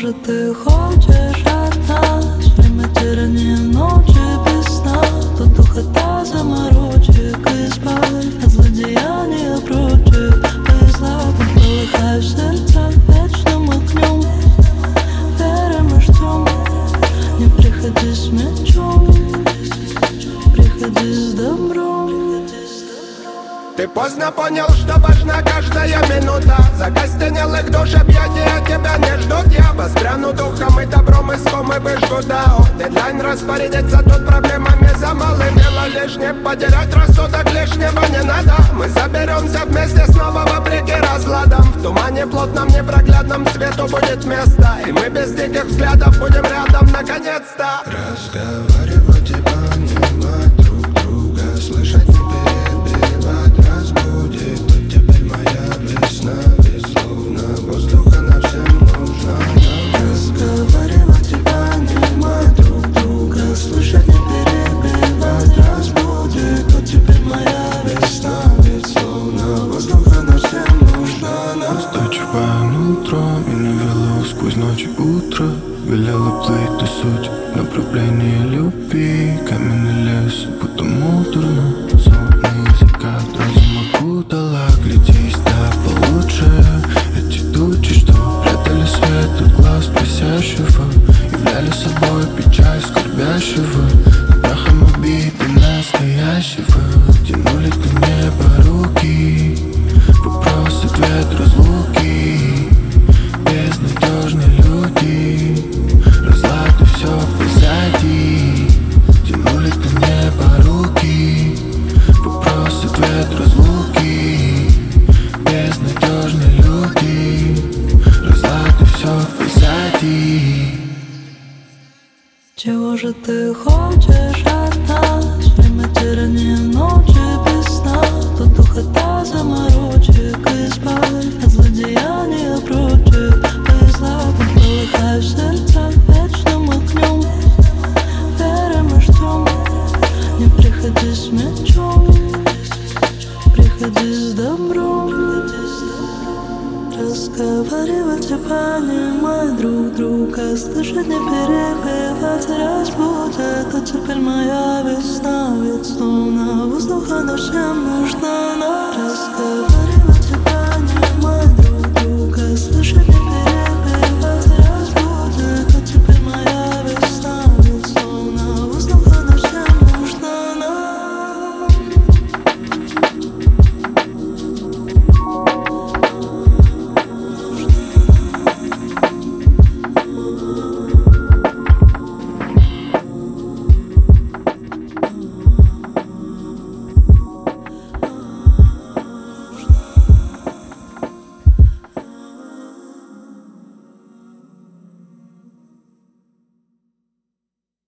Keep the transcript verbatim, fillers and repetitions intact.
же ты хочешь от нас? Время тирания ночи без сна. Тут духота заморочек. Избавь от злодеяния прочих. Бесславно полыхай в сердцах вечным огнем. Верим и ждем. Не приходи с мечом, приходи с добром. Ты поздно понял, что важна каждая минута. Закостенелых душ объятия тебя не ждут. Я воспряну духом и добром иском и выжгу дао. Дедлайн распорядиться тут проблемами за малым. Дело лишнее, потерять рассудок лишнего не надо. Мы соберемся вместе снова вопреки разладам. В тумане плотном непроглядном свету будет место. И мы без диких взглядов будем рядом наконец-то. Разговаривать и понимать друг друга, слышать не перебивать. Разбудит, тут теперь моя весна. Ведь словно воздуха нам всем нужна. Разговаривать и понимать друг друга, слышать не перебивать. Разбудит, тут теперь моя весна. Ведь словно воздуха нам всем нужна. Просто черпаем утро, меня вело сквозь ночь и утро. Велела плыть до суть, направление любви. Каменный лес, будто муторно. Золотный закат, разум окутала. Глядись, да получше. Эти тучи, что прятали свет от глаз просящего, являли собой печаль скорбящего. Прахом убиты настоящего. Тянули к небу руки. Вопрос, ответ, разлуки. Безнадежные люди. Разлад и все позади. Тянули к небу руки. Вопрос, ответ, разлуки. Безнадежные люди. Разлад и все позади. Чего же ты хочешь от нас? Время тирания ночи без сна. Тут духота заморочек. Избавь от злодеяния прочих. Бесславно полыхай в сердцах вечным огнем. Верим и ждем. Не приходи с мечом, приходи с добром. Разговаривать и понимать друг друга, слышать не перебивать. Разбудит, тут теперь моя весна. Ведь словно воздуха нам всем нужна.